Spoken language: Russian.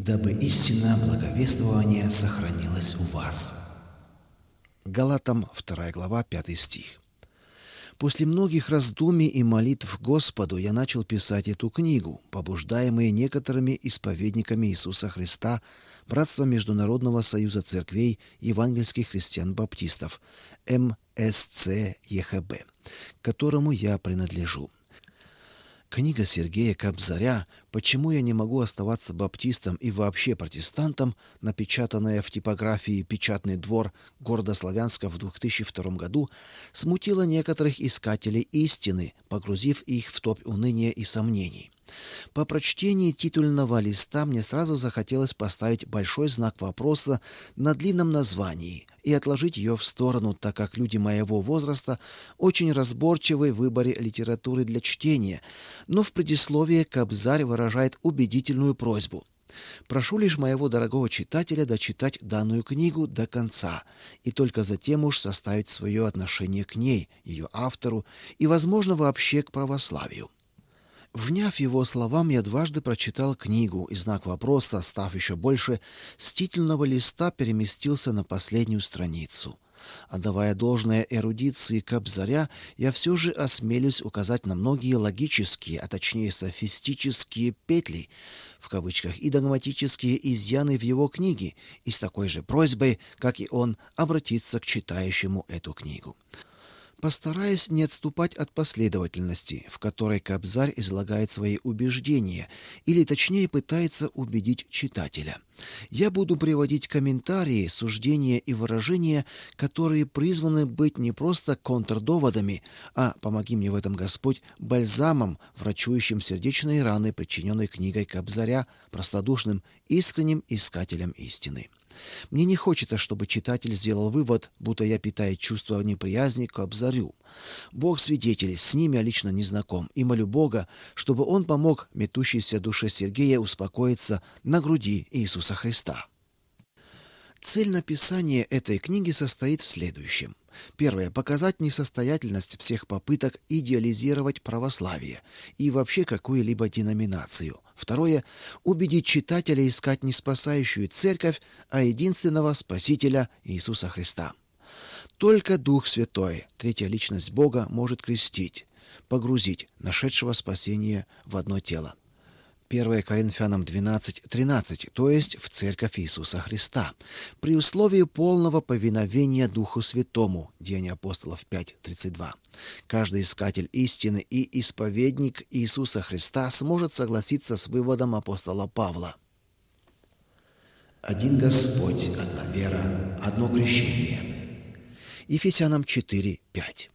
дабы истинное благовествование сохранилось у вас. Галатам 2 глава 5 стих. После многих раздумий и молитв Господу я начал писать эту книгу, побуждаемый некоторыми исповедниками Иисуса Христа Братства Международного союза церквей евангельских христиан-баптистов МСЦ-ЕХБ, к которому я принадлежу. Книга Сергея Кобзаря «Почему я не могу оставаться баптистом и вообще протестантом», напечатанная в типографии «Печатный двор» города Славянска в 2002 году, смутила некоторых искателей истины, погрузив их в топь уныния и сомнений. По прочтении титульного листа мне сразу захотелось поставить большой знак вопроса на длинном названии и отложить ее в сторону, так как люди моего возраста очень разборчивы в выборе литературы для чтения, но в предисловии Кобзарь выражает убедительную просьбу. Прошу лишь моего дорогого читателя дочитать данную книгу до конца и только затем уж составить свое отношение к ней, ее автору и, возможно, вообще к православию. Вняв его словам, я дважды прочитал книгу, и знак вопроса, став еще больше, с титульного листа переместился на последнюю страницу. Отдавая должное эрудиции Кобзаря, я все же осмелюсь указать на многие логические, а точнее софистические петли, в кавычках, и догматические изъяны в его книге, и с такой же просьбой, как и он, обратиться к читающему эту книгу. Постараюсь не отступать от последовательности, в которой Кобзарь излагает свои убеждения, или точнее пытается убедить читателя. Я буду приводить комментарии, суждения и выражения, которые призваны быть не просто контрдоводами, а, помоги мне в этом Господь, бальзамом, врачующим сердечные раны, причиненные книгой Кобзаря, простодушным, искренним искателем истины. Мне не хочется, чтобы читатель сделал вывод, будто я питаю чувство неприязни к Кобзарю. Бог свидетель, с ним я лично не знаком, и молю Бога, чтобы он помог метущейся душе Сергея успокоиться на груди Иисуса Христа. Цель написания этой книги состоит в следующем. Первое. Показать несостоятельность всех попыток идеализировать православие и вообще какую-либо деноминацию. Второе. Убедить читателя искать не спасающую церковь, а единственного Спасителя Иисуса Христа. Только Дух Святой, третья личность Бога, может крестить, погрузить нашедшего спасения в одно тело. 1 Коринфянам 12:13, то есть в Церковь Иисуса Христа, при условии полного повиновения Духу Святому, Деяния апостолов 5:32. Каждый искатель истины и исповедник Иисуса Христа сможет согласиться с выводом апостола Павла. Один Господь, одна вера, одно крещение. Ефесянам 4:5.